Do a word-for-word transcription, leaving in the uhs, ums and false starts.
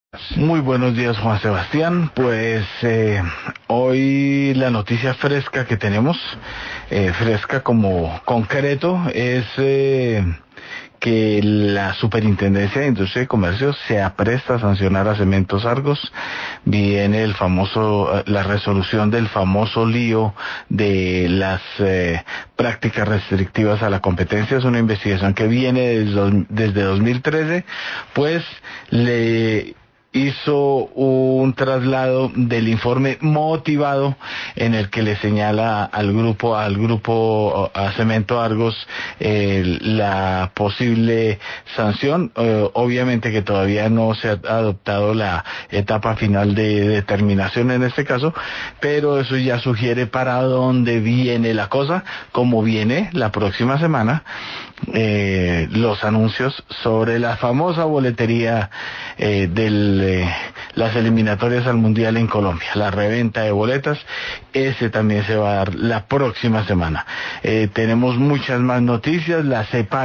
Muy buenos días, Juan Sebastián. Pues eh, hoy la noticia fresca que tenemos, eh, fresca como concreto, es eh, que la Superintendencia de Industria y Comercio se apresta a sancionar a Cementos Argos. Viene el famoso, la resolución del famoso lío de las eh, prácticas restrictivas a la competencia. Es una investigación que viene desde, desde dos mil trece, pues le hizo un traslado del informe motivado en el que le señala al grupo, al grupo, a Cemento Argos, eh, la posible sanción. Eh, obviamente que todavía no se ha adoptado la etapa final de determinación en este caso, pero eso ya sugiere para dónde viene la cosa, como viene la próxima semana. Eh, los anuncios sobre la famosa boletería eh, de eh, las eliminatorias al Mundial en Colombia, la reventa de boletas. Ese también se va a dar la próxima semana. Eh, tenemos muchas más noticias. La CEPAL